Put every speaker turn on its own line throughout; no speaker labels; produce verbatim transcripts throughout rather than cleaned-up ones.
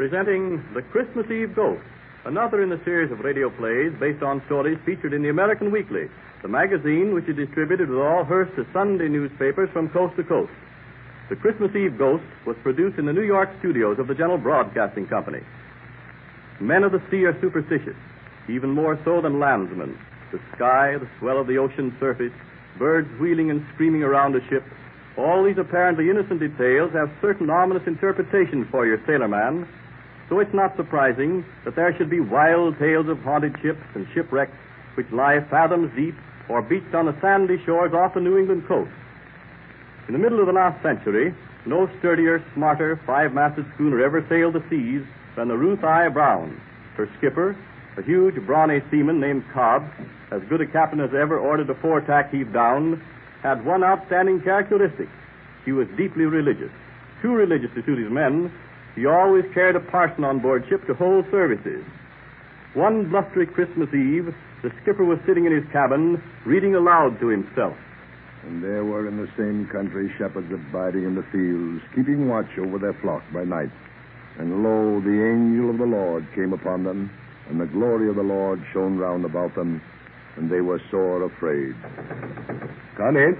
presenting The Christmas Eve Ghost, another in the series of radio plays based on stories featured in the American Weekly, the magazine which is distributed with all Hearst's Sunday newspapers from coast to coast. The Christmas Eve Ghost was produced in the New York studios of the General Broadcasting Company. Men of the sea are superstitious, even more so than landsmen. The sky, the swell of the ocean surface, birds wheeling and screaming around a ship, all these apparently innocent details have certain ominous interpretations for your sailorman, so it's not surprising that there should be wild tales of haunted ships and shipwrecks which lie fathoms deep or beached on the sandy shores off the New England coast. In the middle of the last century, no sturdier, smarter, five-masted schooner ever sailed the seas than the Ruth I. Brown. Her skipper, a huge, brawny seaman named Cobb, as good a captain as ever ordered a foretack heave down, had one outstanding characteristic. He was deeply religious. Too religious to suit his men, he always carried a parson on board ship to hold services. One blustery Christmas Eve, the skipper was sitting in his cabin, reading aloud to himself.
And there were in the same country shepherds abiding in the fields, keeping watch over their flock by night. And lo, the angel of the Lord came upon them, and the glory of the Lord shone round about them, and they were sore afraid. Come in.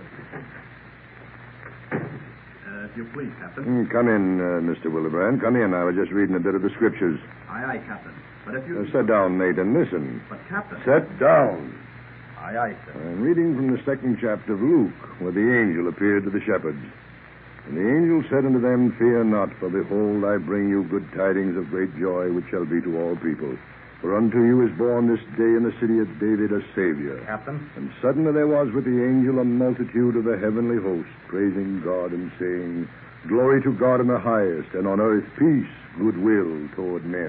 Uh, if you please, Captain.
Mm, come in, uh, Mister Willebrand. Come in. I was just reading a bit of the scriptures.
Aye, aye, Captain. But if you...
Uh, sit down, mate, and listen.
But, Captain...
Sit down.
Aye, aye, sir.
I'm reading from the second chapter of Luke, where the angel appeared to the shepherds. And the angel said unto them, Fear not, for behold, I bring you good tidings of great joy, which shall be to all people. For unto you is born this day in the city of David a Savior.
Captain?
And suddenly there was with the angel a multitude of the heavenly host, praising God and saying, Glory to God in the highest, and on earth peace, goodwill toward men.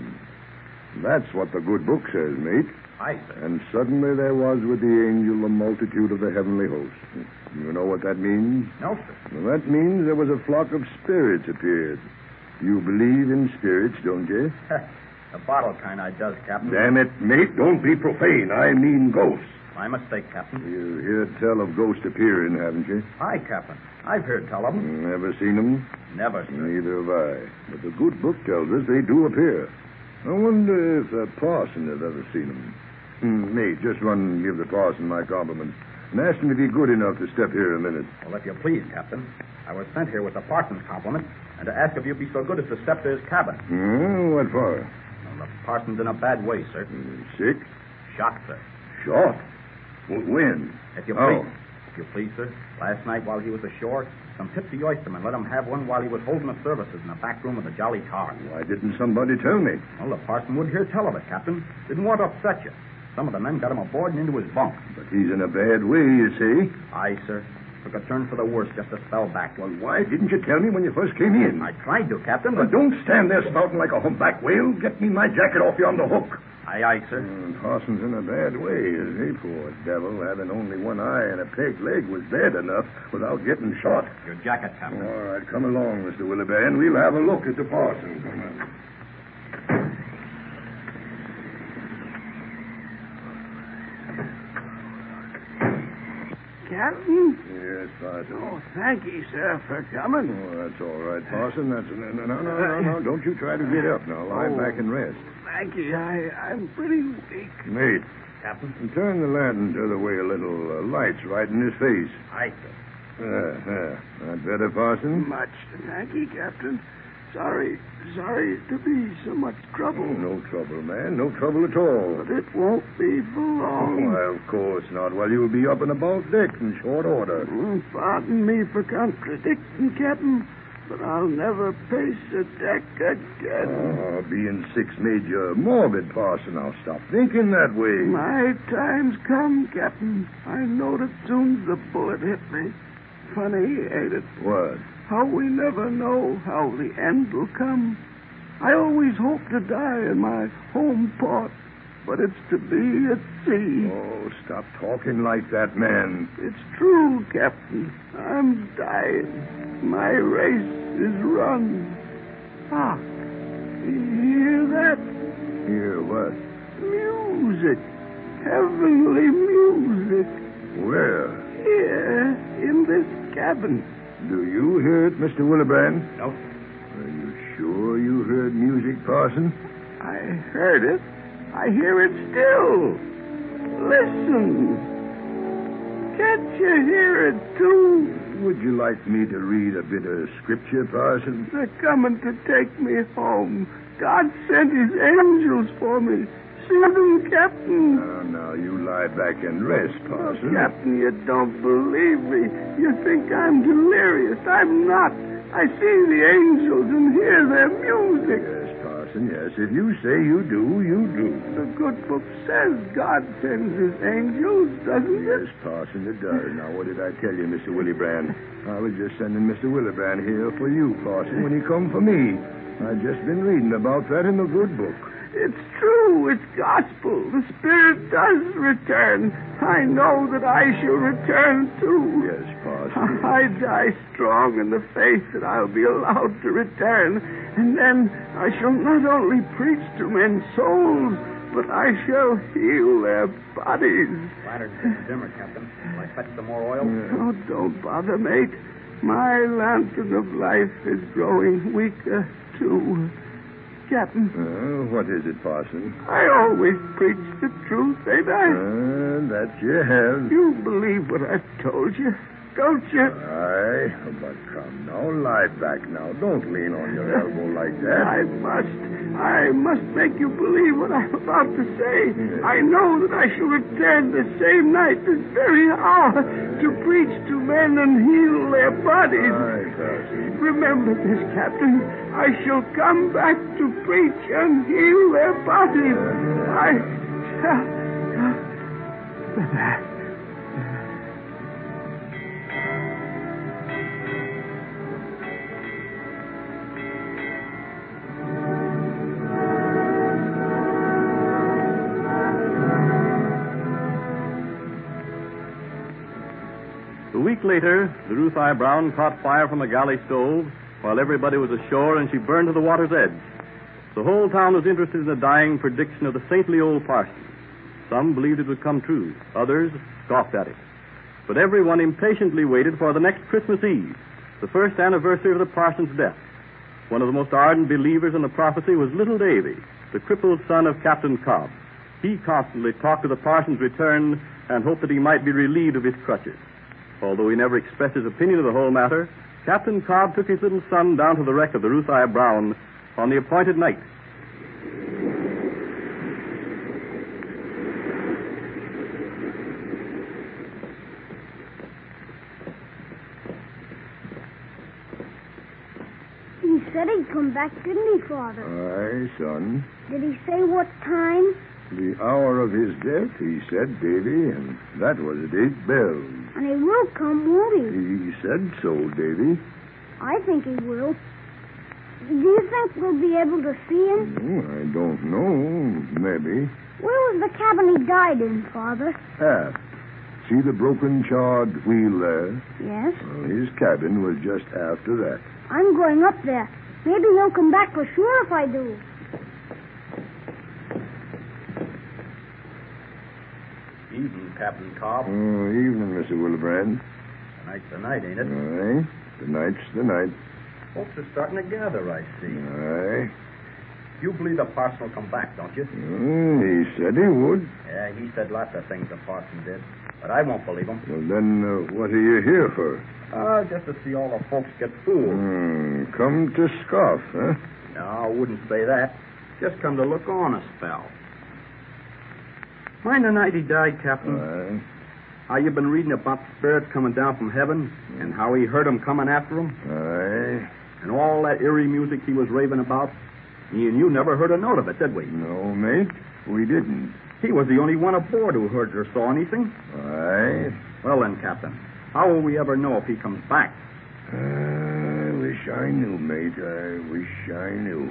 That's what the good book says, mate.
Aye, sir.
And suddenly there was with the angel a multitude of the heavenly host. You know what that means?
No, sir.
Well, that means there was a flock of spirits appeared. You believe in spirits, don't you?
The bottle kind I does, Captain.
Damn it, mate, don't be profane. I mean ghosts.
My mistake, Captain.
You heard tell of ghosts appearing, haven't you?
Aye, Captain. I've heard tell of them.
Never seen them?
Never, sir.
Neither have I. But the good book tells us they do appear. I wonder if the parson has ever seen them. Hmm, mate, just run and give the parson my compliments. And ask him if he's good enough to step here a minute.
Well, if you please, Captain. I was sent here with the parson's compliment and to ask if you'd be so good as to step to his cabin.
Hmm, what for?
Well, the parson's in a bad way, sir.
Sick?
Shot, sir.
Shot? W- when?
If you
Oh.
please. If you please, sir. Last night while he was ashore, some tipsy oystermen let him have one while he was holding the services in the back room of the Jolly Tar.
Why didn't somebody tell me?
Well, the parson wouldn't hear tell of it, Captain. Didn't want to upset you. Some of the men got him aboard and into his bunk.
But he's in a bad way, you see.
Aye, sir. Took a turn for the worse just a spell back.
Well, why didn't you tell me when you first came in?
I tried to, Captain,
Well,
but...
don't stand there spouting like a humpback whale. Get me my jacket off you on the hook.
Aye, aye, sir.
Mm, Parson's in a bad way, is he? Poor devil. Having only one eye and a peg leg was bad enough without getting shot.
Your jacket, Captain.
All right, come along, Mister Willebrand. We'll have a look at the parson. Come on.
Captain?
Yes, Parson.
Oh, thank you, sir, for coming.
Oh, that's all right, Parson. That's no, no, no, no, no, no. Don't you try to get up now. Lie
Oh.
back and rest.
Thank you. I, I'm pretty weak.
Mate,
Captain?
turn the lantern the other way a little. Uh, light's right in his face.
Aye, sir.
There, there. That better, Parson?
Much. Thank you, Captain. Sorry, sorry to be so much trouble.
Oh, no trouble, man. No trouble at all.
But it won't be for long.
Why, of course not. Well, you'll be up and about deck in short order.
Mm, Pardon me for contradicting, Captain, but I'll never pace a deck again.
Oh, being six made you morbid, Parson. I'll stop thinking that way.
My time's come, Captain. I knowed it soon as the bullet hit me. Funny, ain't it?
What?
How we never know how the end will come. I always hope to die in my home port, but it's to be at sea.
Oh, stop talking like that, man.
It's true, Captain. I'm dying. My race is run. Hark. You hear that?
Hear what?
Music. Heavenly music.
Where?
Here, in this cabin.
Do you hear it, Mister Willebrand?
No,
Are you sure you heard music, Parson?
I heard it. I hear it still. Listen. Can't you hear it, too?
Would you like me to read a bit of scripture, Parson?
They're coming to take me home. God sent his angels for me. See them, Captain.
Now, now, you lie back and rest, Parson.
Oh, Captain, you don't believe me. You think I'm delirious. I'm not. I see the angels and hear their music.
Yes, Parson, yes. If you say you do, you do.
The good book says God sends his angels, doesn't it?
Yes, Parson, it does. Now, what did I tell you, Mister Willibrand? I was just sending Mister Willibrand here for you, Parson, when he come for me. I've just been reading about that in the good book.
It's true. It's gospel. The Spirit does return. I know that I shall return, too.
Yes, Parson.
I die strong in the faith that I'll be allowed to return. And then I shall not only preach to men's souls, but I shall heal their bodies.
Lantern's getting dimmer, Captain. Will I fetch some more oil?
Oh, don't bother, mate. My lantern of life is growing weaker, too. Captain.
Uh, what is it, Parson?
I always preach the truth, ain't I?
Uh, that you have.
You believe what I've told you, don't you?
Aye, but come now, lie back now. Don't lean on your elbow like that.
I must. I must make you believe what I'm about to say.
Yes.
I know that I shall return the same night, this very hour, to preach to men and heal their bodies.
Aye, Parson.
Remember this, Captain. I shall come back to preach and heal their bodies. I shall...
A week later, the Ruth I. Brown caught fire from a galley stove while everybody was ashore, and she burned to the water's edge. The whole town was interested in the dying prediction of the saintly old parson. Some believed it would come true. Others scoffed at it. But everyone impatiently waited for the next Christmas Eve, the first anniversary of the parson's death. One of the most ardent believers in the prophecy was little Davy, the crippled son of Captain Cobb. He constantly talked of the parson's return and hoped that he might be relieved of his crutches. Although he never expressed his opinion of the whole matter, Captain Cobb took his little son down to the wreck of the Ruth I. Brown on the appointed night.
He said he'd come back, didn't he, Father?
Aye, son.
Did he say what time?
The hour of his death, he said, Davy, and that was at eight bells.
And he will come, won't he?
He said so, Davy.
I think he will. Do you think we'll be able to see him?
Oh, I don't know. Maybe.
Where was the cabin he died in, Father?
Aft. See the broken, charred wheel there?
Yes.
Well, his cabin was just after that.
I'm going up there. Maybe he'll come back for sure if I do.
Evening, Captain Cobb.
Oh, evening, Mister Willibrand.
Tonight's the night, ain't it?
Aye. Tonight's the night.
Folks are starting to gather, I see.
Aye.
You believe the parson will come back, don't you?
Mm, he said he would.
Yeah, he said lots of things the parson did. But I won't believe him.
Well, then, uh, what are you here for?
Uh, just to see all the folks get fooled.
Hmm, come to scoff, huh?
No, I wouldn't say that. Just come to look on a spell. Mind the night he died, Captain?
Aye.
How you been reading about the spirits coming down from heaven and how he heard them coming after him?
Aye.
And all that eerie music he was raving about? He and you never heard a note of it, did we?
No, mate, we didn't.
He was the only one aboard who heard or saw anything.
Aye.
Well then, Captain, how will we ever know if he comes back?
I wish I knew, mate. I wish I knew.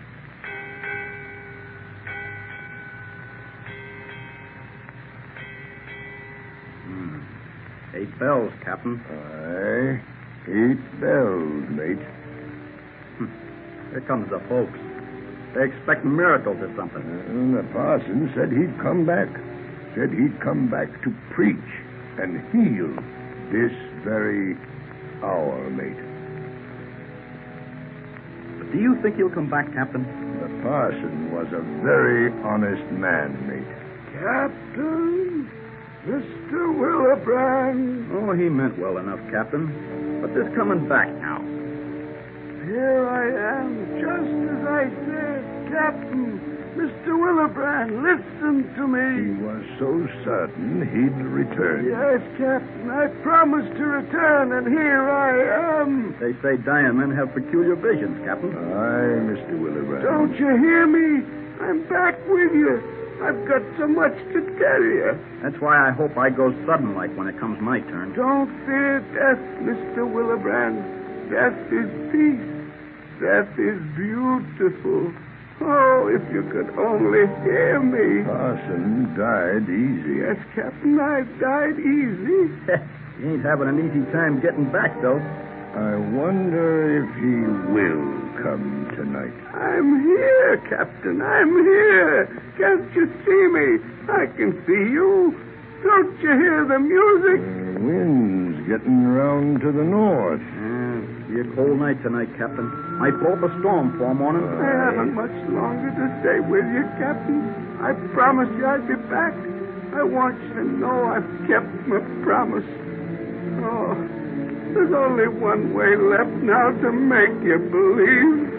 Hmm. Eight bells, Captain.
Aye. Eight bells, mate.
Here comes the folks. They expect miracles or something.
And the parson said he'd come back. Said he'd come back to preach and heal this very hour, mate.
Do you think he'll come back, Captain?
The parson was a very honest man, mate.
Captain, Mister Willebrand.
Oh, he meant well enough, Captain. But this coming back now.
Here I am, just as I said. Captain, Mister Willebrand, listen to
He
me.
was so certain he'd return.
Yes, Captain, I promised to return, and here I am.
They say dying men have peculiar visions, Captain.
Aye, Mister Willebrand.
Don't you hear me? I'm back with you. I've got so much to tell you.
That's why I hope I go sudden like when it comes my turn.
Don't fear death, Mister Willebrand. Death is peace. Death is beautiful. Oh, if you could only hear me.
Parson died easy.
Yes, Captain, I've died easy.
He ain't having an easy time getting back, though.
I wonder if he will come tonight.
I'm here, Captain. I'm here. Can't you see me? I can see you. Don't you hear the music?
The wind's getting round to the north.
Yeah, be a cold night tonight, Captain. Might blow up a storm for morning.
I haven't much longer to stay with you, Captain. I promised you I'd be back. I want you to know I've kept my promise. Oh, there's only one way left now to make you believe.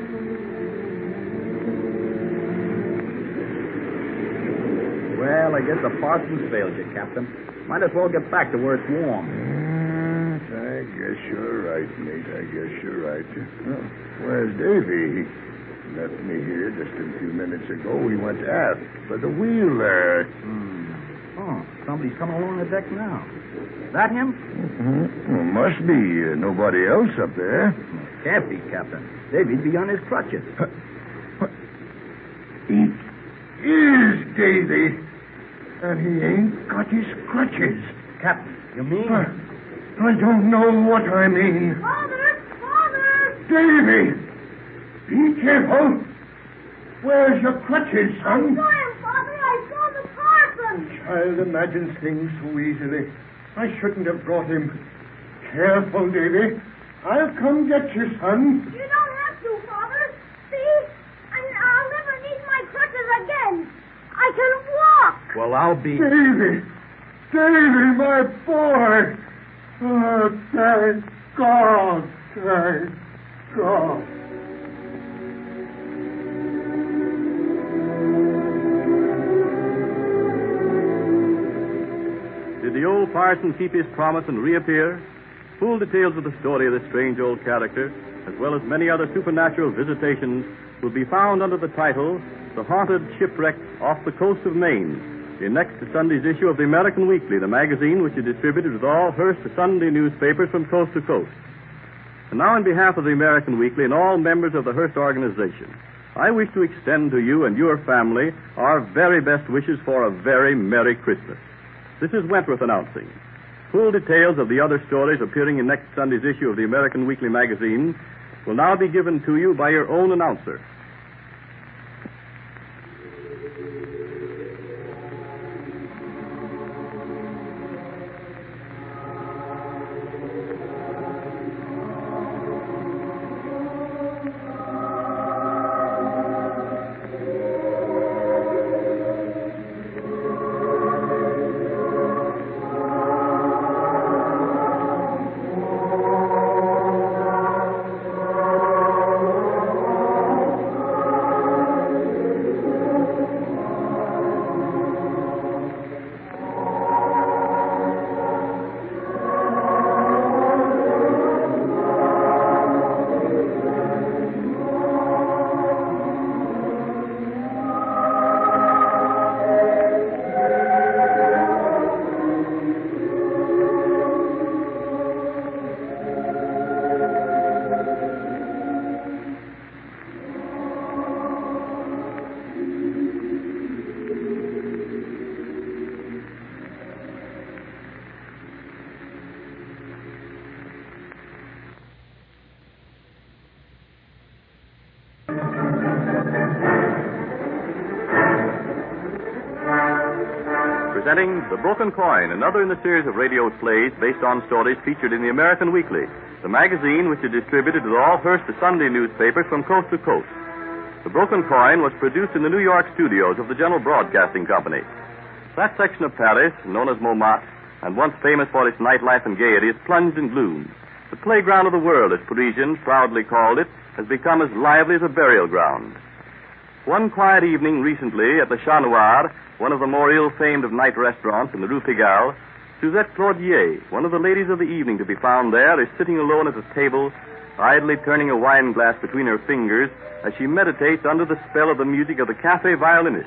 Well, I guess the parson's failed you, Captain. Might as well get back to where it's warm.
Yes, I guess you're right, mate. I guess you're right. Well, where's Davy? He left me here just a few minutes ago. He went aft by the wheel there.
Hmm. Oh, somebody's coming along the deck now. Is that him?
Mm-hmm. Well, must be. Uh, nobody else up there.
Can't be, Captain. Davy'd be on his crutches.
What? He is Davy. And he ain't got his crutches.
Captain, you mean?
Uh, I don't know what I mean.
Father! Father!
Davy! Be careful. Where's your crutches,
I
son?
saw him, Father. I saw the parson.
Child imagines things so easily. I shouldn't have brought him. Careful, Davy. I'll come get you, son.
You don't have to, Father. See? And I'll never need my crutches again. I can walk.
Well, I'll be...
Davy! Davy, my boy! Oh, thank God! Thank God!
Did the old parson keep his promise and reappear? Full details of the story of this strange old character, as well as many other supernatural visitations, will be found under the title, The Haunted Shipwreck Off the Coast of Maine, in next Sunday's issue of the American Weekly, the magazine which is distributed with all Hearst Sunday newspapers from coast to coast. And now, on behalf of the American Weekly and all members of the Hearst organization, I wish to extend to you and your family our very best wishes for a very Merry Christmas. This is Wentworth announcing. Full details of the other stories appearing in next Sunday's issue of the American Weekly magazine will now be given to you by your own announcer. presenting The Broken Coin, another in the series of radio plays based on stories featured in the American Weekly, the magazine which is distributed to all Hearst Sunday newspapers from coast to coast. The Broken Coin was produced in the New York studios of the General Broadcasting Company. That section of Paris, known as Montmartre, and once famous for its nightlife and gaiety, is plunged in gloom. The playground of the world, as Parisians proudly called it, has become as lively as a burial ground. One quiet evening recently at the Chat Noir, one of the more ill-famed of night restaurants in the Rue Pigalle, Suzette Claudier, one of the ladies of the evening to be found there, is sitting alone at a table, idly turning a wine glass between her fingers as she meditates under the spell of the music of the cafe violinist.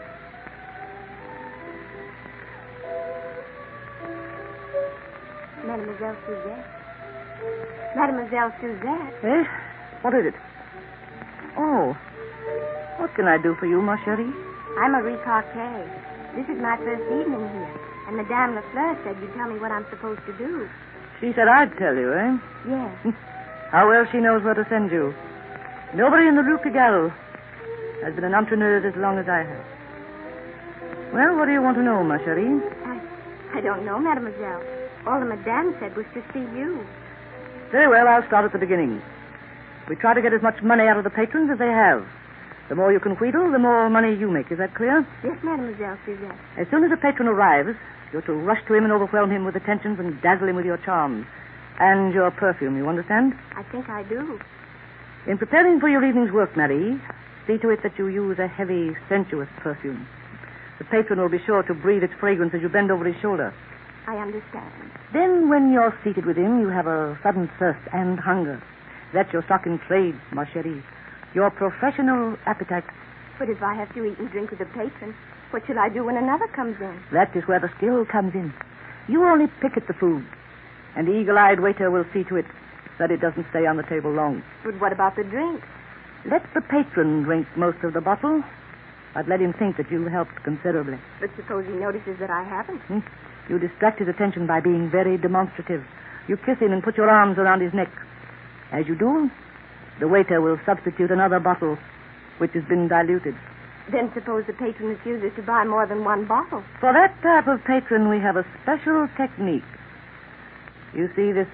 Mademoiselle Suzette. Mademoiselle Suzette.
Eh? What is it? Oh. What can I do for you, ma chérie?
I'm Marie Parquet. This is my first evening here, and Madame Lafleur said you'd tell me what I'm supposed to do.
She said I'd tell you, eh?
Yes.
How well she knows where to send you. Nobody in the Rue Pigalle has been an entrepreneur as long as I have. Well, what do you want to know, ma chérie?
I, I don't know, Mademoiselle. All the Madame said was to see you.
Very well, I'll start at the beginning. We try to get as much money out of the patrons as they have. The more you can wheedle, the more money you make. Is that clear?
Yes, Mademoiselle Suzette.
As soon as a patron arrives, you're to rush to him and overwhelm him with attentions and dazzle him with your charms. And your perfume, you understand?
I think I do.
In preparing for your evening's work, Marie, see to it that you use a heavy, sensuous perfume. The patron will be sure to breathe its fragrance as you bend over his shoulder.
I understand.
Then, when you're seated with him, you have a sudden thirst and hunger. That's your stock in trade, ma chérie. Your professional appetite.
But if I have to eat and drink with a patron, what shall I do when another comes in?
That is where the skill comes in. You only pick at the food, and the eagle-eyed waiter will see to it that it doesn't stay on the table long.
But what about the drinks?
Let the patron drink most of the bottle, but let him think that you helped considerably.
But suppose he notices that I haven't?
Hmm? You distract his attention by being very demonstrative. You kiss him and put your arms around his neck. As you do, the waiter will substitute another bottle which has been diluted.
Then suppose the patron refuses to buy more than one bottle.
For that type of patron, we have a special technique. You see this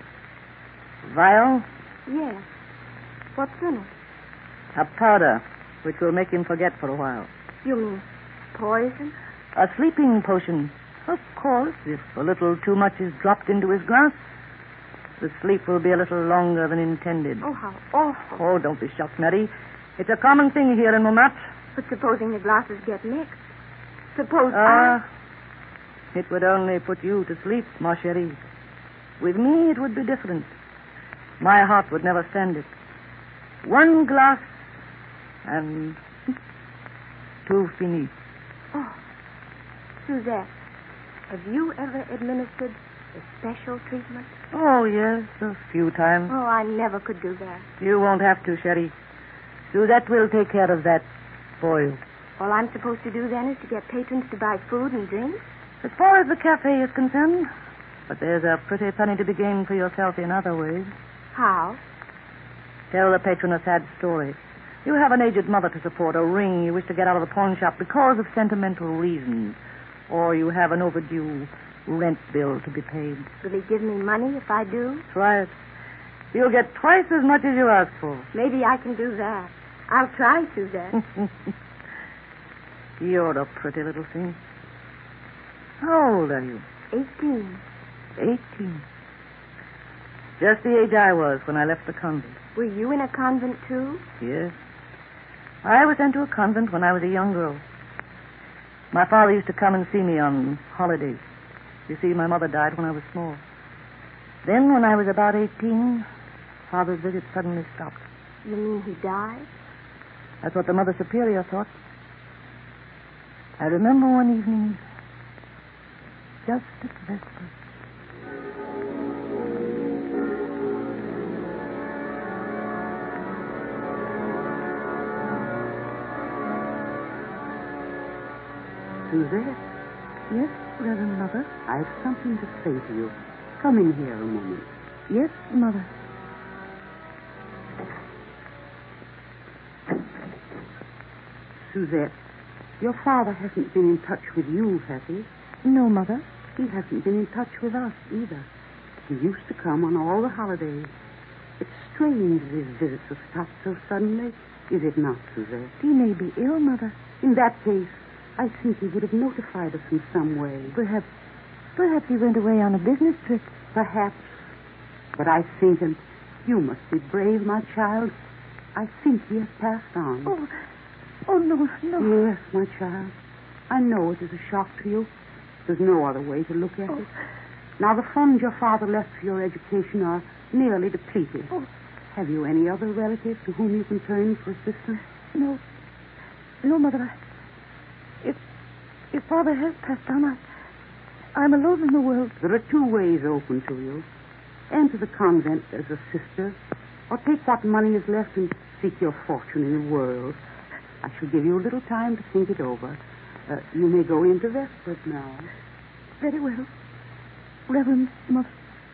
vial?
Yes. What's in it?
A powder which will make him forget for a while.
You mean poison?
A sleeping potion. Of course, if a little too much is dropped into his glass, the sleep will be a little longer than intended.
Oh, how awful.
Oh, don't be shocked, Mary. It's a common thing here in Montmartre.
But supposing the glasses get mixed? Suppose
Ah,
I...
it would only put you to sleep, ma chérie. With me, it would be different. My heart would never stand it. One glass and tout fini.
Oh, Suzette, have you ever administered a special treatment?
Oh, yes, a few times.
Oh, I never could do that.
You won't have to, Sherry. Suzette will take care of that for you.
All I'm supposed to do then is to get patrons to buy food and drinks?
As far as the cafe is concerned, but there's a pretty penny to be gained for yourself in other ways.
How?
Tell the patron a sad story. You have an aged mother to support, a ring you wish to get out of the pawn shop because of sentimental reasons, or you have an overdue rent bill to be paid.
Will he give me money if I do?
Try it. You'll get twice as much as you ask for.
Maybe I can do that. I'll try, Suzette.
You're a pretty little thing. How old are you?
Eighteen.
Eighteen. Just the age I was when I left the convent.
Were you in a convent, too?
Yes. I was sent to a convent when I was a young girl. My father used to come and see me on holidays. You see, my mother died when I was small. Then, when I was about eighteen, Father's visit suddenly stopped.
You mean he died?
That's what the Mother Superior thought. I remember one evening, just at Vespers.
Suzette?
Yes, Reverend Mother?
I've something to say to you. Come in here a moment.
Yes, Mother.
Suzette, your father hasn't been in touch with you, has he?
No, Mother.
He hasn't been in touch with us either. He used to come on all the holidays. It's strange that his visits have stopped so suddenly, is it not, Suzette?
He may be ill, Mother.
In that case, I think he would have notified us in some way.
Perhaps, perhaps he went away on a business trip.
Perhaps. But I think, and you must be brave, my child, I think he has passed on.
Oh, oh, no, no.
Yes, my child. I know it is a shock to you. There's no other way to look at
Oh.
it. Now, the funds your father left for your education are nearly depleted.
Oh.
Have you any other relatives to whom you can turn for assistance?
No. No, Mother. I, if, if Father has passed on, I, I'm alone in the world.
There are two ways open to you. Enter the convent as a sister, or take what money is left and seek your fortune in the world. I shall give you a little time to think it over. Uh, you may go into Vespers now.
Very well. Reverend Mother.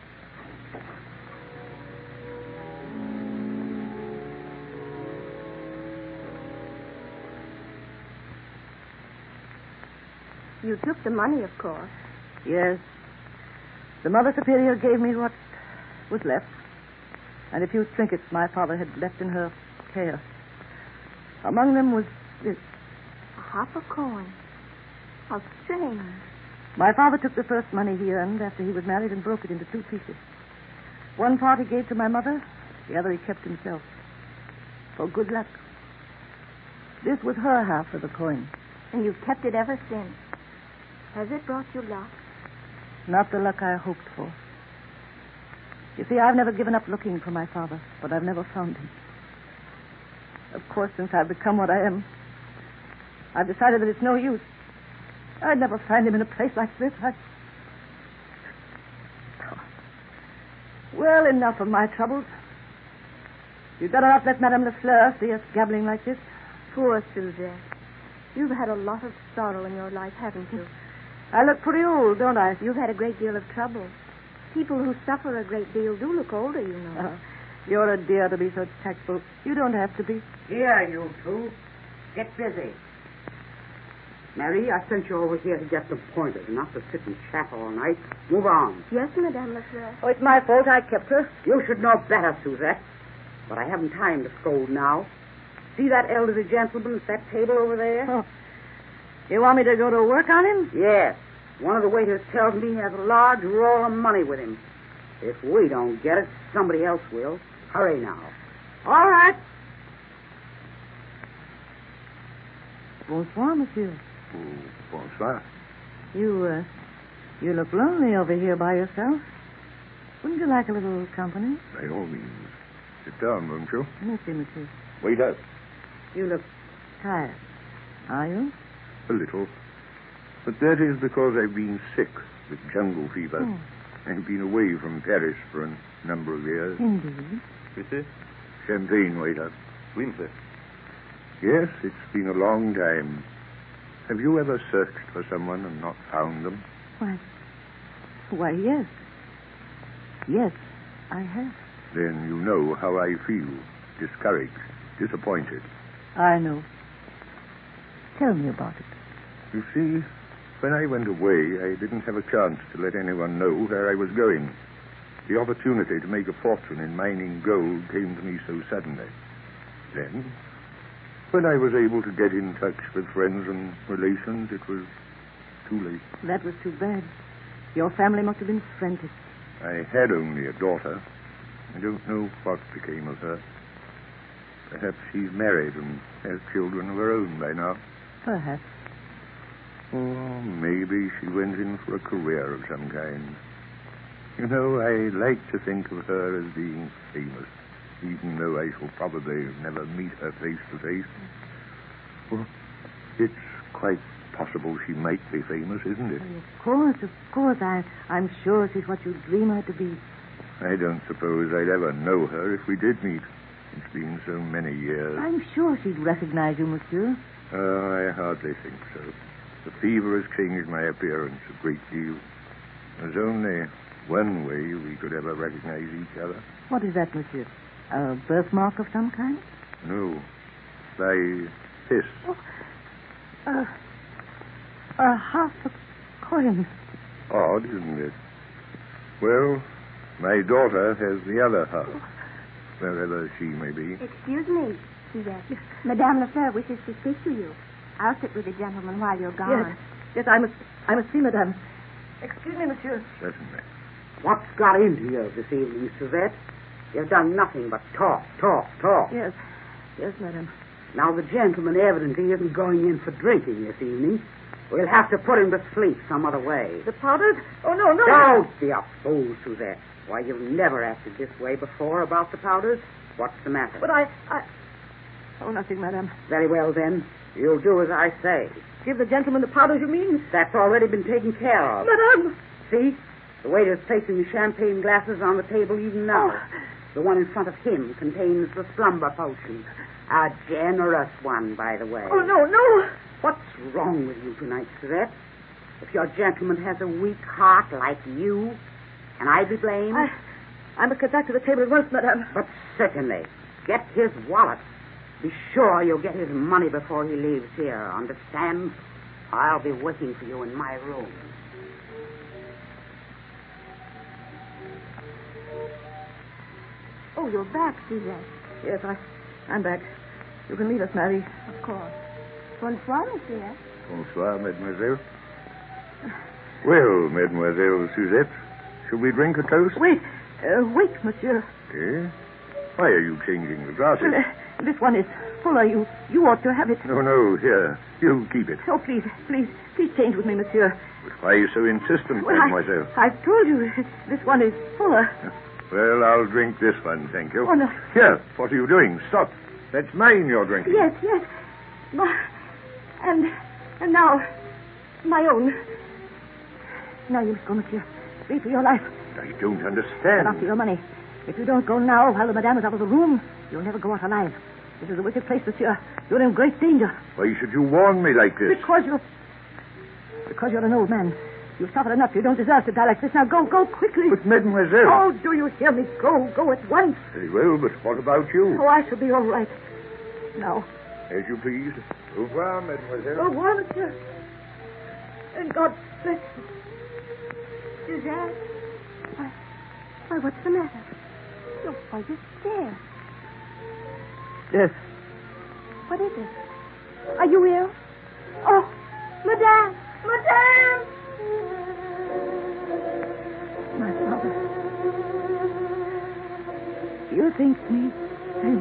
You took the money, of course.
Yes. The Mother Superior gave me what was left, and a few trinkets my father had left in her care. Among them was this.
Half a coin. How strange.
My father took the first money he earned after he was married and broke it into two pieces. One part he gave to my mother, the other he kept himself. For good luck. This was her half of the coin.
And you've kept it ever since. Has it brought you luck?
Not the luck I hoped for. You see, I've never given up looking for my father, but I've never found him. Of course, since I've become what I am, I've decided that it's no use. I'd never find him in a place like this. I... Oh. Well, enough of my troubles. You'd better not let Madame Lefleur see us gabbling like this.
Poor Suzette. You've had a lot of sorrow in your life, haven't you?
I look pretty old, don't I?
You've had a great deal of trouble. People who suffer a great deal do look older, you know.
Uh, you're a dear to be so tactful. You don't have to be.
Here, you two. Get busy. Mary, I sent you over here to get some pointers, not to sit and chat all night. Move on.
Yes, Madame Lefleur.
Oh, it's my fault I kept her.
You should know better, Suzette. But I haven't time to scold now. See that elderly gentleman at that table over there?
Oh. You want me to go to work on him?
Yes. One of the waiters tells me he has a large roll of money with him. If we don't get it, somebody else will. Hurry now.
All right. Bonsoir, monsieur.
Oh, bonsoir.
You, uh, you look lonely over here by yourself. Wouldn't you like a little company?
By all means. Sit down, won't you?
Merci, monsieur.
Wait up.
You look tired. Are you?
A little. But that is because I've been sick with jungle fever.
Oh.
I've been away from Paris for a number of years.
Indeed.
Monsieur?
Champagne, waiter.
Oui, monsieur.
Yes, it's been a long time. Have you ever searched for someone and not found them?
Why, why, yes. Yes, I have.
Then you know how I feel. Discouraged, disappointed.
I know. Tell me about it.
You see, when I went away, I didn't have a chance to let anyone know where I was going. The opportunity to make a fortune in mining gold came to me so suddenly. Then, when I was able to get in touch with friends and relations, it was too late.
That was too bad. Your family must have been frantic.
I had only a daughter. I don't know what became of her. Perhaps she's married and has children of her own by now.
Perhaps.
Or maybe she went in for a career of some kind. You know, I like to think of her as being famous, even though I shall probably never meet her face to face. Well, it's quite possible she might be famous, isn't it?
Of course, of course. I, I'm sure she's what you dream her to be.
I don't suppose I'd ever know her if we did meet. It's been so many years.
I'm sure she'd recognize you, monsieur.
Oh, I hardly think so. The fever has changed my appearance a great deal. There's only one way we could ever recognize each other.
What is that, monsieur? A birthmark of some kind?
No. By this.
Oh, uh, a half a coins.
Odd, isn't it? Well, my daughter has the other half, wherever she may be.
Excuse me, Suzette. Madame Lefleur wishes to speak to you. I'll sit with the gentleman while you're gone.
Yes, yes, I must, I must see Madame. Excuse me, monsieur.
Certainly.
What's got into you this evening, Suzette? You've done nothing but talk, talk, talk.
Yes, yes, Madame.
Now, the gentleman evidently isn't going in for drinking this evening. We'll have to put him to sleep some other way.
The powders? Oh, no, no.
Don't be a fool, Suzette. Why, you've never acted this way before about the powders. What's the matter?
But I, I... Oh, nothing, Madame.
Very well, then. You'll do as I say.
Give the gentleman the powders, you mean?
That's already been taken care of.
Madame!
See? The waiter's placing the champagne glasses on the table even now.
Oh.
The one in front of him contains the slumber potion. A generous one, by the way.
Oh, no, no.
What's wrong with you tonight, Suzette? If your gentleman has a weak heart like you, can I be blamed?
I, I must get back to the table at once, Madame.
But certainly. Get his wallet. Be sure you'll get his money before he leaves here. Understand? I'll be waiting for you in my room.
Oh, you're back, Suzette.
Yes, I, I'm back. You can leave us, Marie.
Of course. Bonsoir, monsieur.
Bonsoir, mademoiselle. Well, mademoiselle Suzette, shall we drink a toast?
Wait, uh, wait, monsieur.
Eh? Why are you changing the glasses?
Well, uh, this one is fuller. You, you ought to have it.
No, no, here. You keep it.
Oh, please, please, please change with me, monsieur.
But why are you so insistent,
Well,
mademoiselle?
I, I've told you, this one is fuller.
Well, I'll drink this one, thank you.
Oh, no.
Here, what are you doing? Stop. That's mine you're drinking.
Yes, yes. But, and, and now, my own. Now you must go, monsieur. Flee for your life.
I don't understand.
And after your money. If you don't go now while the madame is out of the room, you'll never go out alive. This is a wicked place, monsieur. You're in great danger.
Why should you warn me like this?
Because you're... Because you're an old man. You've suffered enough. You don't deserve to die like this. Now go, go quickly.
But, mademoiselle...
Oh, do you hear me? Go, go at once.
Very well, but what about you?
Oh, I shall be all right. Now.
As you please. Au revoir, mademoiselle.
Au revoir, monsieur. And God bless you.
Suzette? Why, why, what's the matter? You're quite scared.
Yes.
What is it? Are you ill? Oh, Madame! Madame!
My father. You think me then.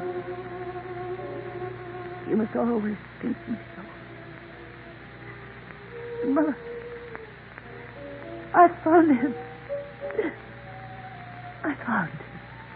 You must always think me so. Mother, I found him. I found him.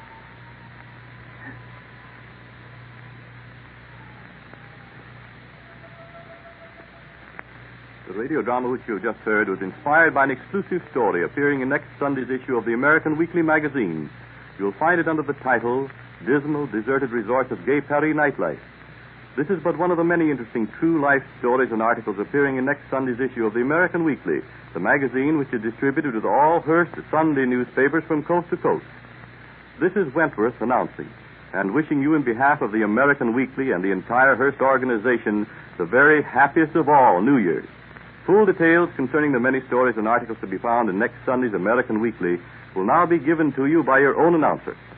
The radio drama which you have just heard was inspired by an exclusive story appearing in next Sunday's issue of the American Weekly Magazine. You'll find it under the title, Dismal, Deserted Resorts of Gay Paris Nightlife. This is but one of the many interesting true life stories and articles appearing in next Sunday's issue of the American Weekly, the magazine which is distributed with all Hearst Sunday newspapers from coast to coast. This is Wentworth announcing, and wishing you in behalf of the American Weekly and the entire Hearst organization the very happiest of all New Year's. Full details concerning the many stories and articles to be found in next Sunday's American Weekly will now be given to you by your own announcer.